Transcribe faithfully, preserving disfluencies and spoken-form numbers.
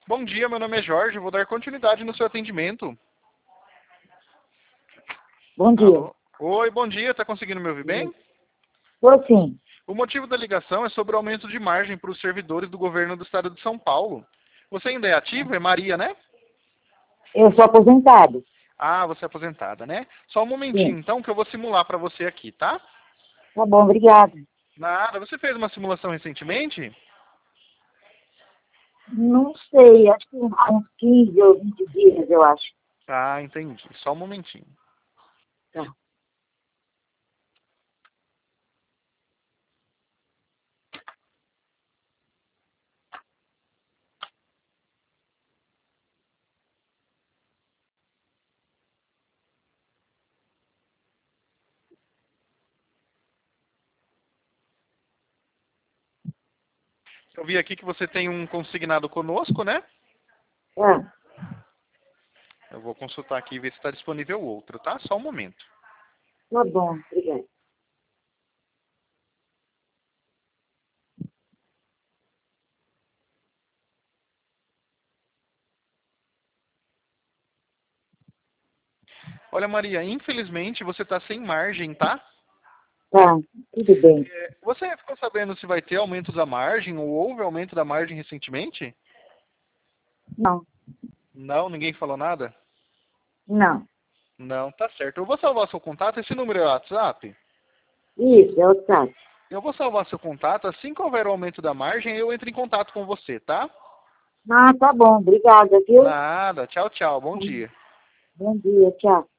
Bom dia, meu nome é Jorge, vou dar continuidade no seu atendimento. Bom dia. Alô? Oi, bom dia, está conseguindo me ouvir bem? Tô sim. O motivo da ligação é sobre o aumento de margem para os servidores do governo do estado de São Paulo. Você ainda é ativo? É Maria, né? Eu sou aposentado. Ah, você é aposentada, né? Só um momentinho, Sim. então, que eu vou simular para você aqui, tá? Tá bom, obrigada. Nada, você fez uma simulação recentemente? Não sei, acho que há uns quinze ou vinte dias, eu acho. Ah, entendi. Só um momentinho. Tá. Eu vi aqui que você tem um consignado conosco, né? Ah, Eu vou consultar aqui e ver se está disponível outro, tá? Só um momento. tá bom, obrigada. Olha, Maria, infelizmente você está sem margem, tá? Tá, tudo bem. É, Você ficou sabendo se vai ter aumento da margem ou houve aumento da margem recentemente? Não, Não, ninguém falou nada? não. Não, tá certo. Eu vou salvar seu contato. Esse número é o WhatsApp? Isso, é o WhatsApp. Eu vou salvar seu contato. Assim que houver o aumento da margem, eu entro em contato com você, tá? Ah, tá bom, obrigada, viu? Nada. Tchau, tchau. Bom dia. Bom dia, tchau.